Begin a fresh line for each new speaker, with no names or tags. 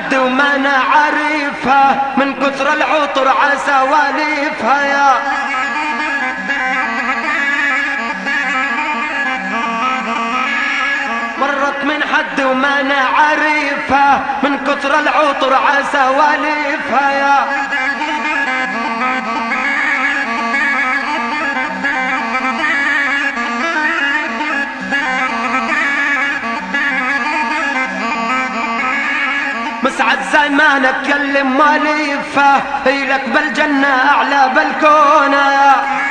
حد وما نعرفها من كثر العطر عسواليفها يا مرت من حد وما نعرفها من كثر العطر عسواليفها يا مسعد زمانك كلم ماليفه هي لك بالجنة أعلى بالكونة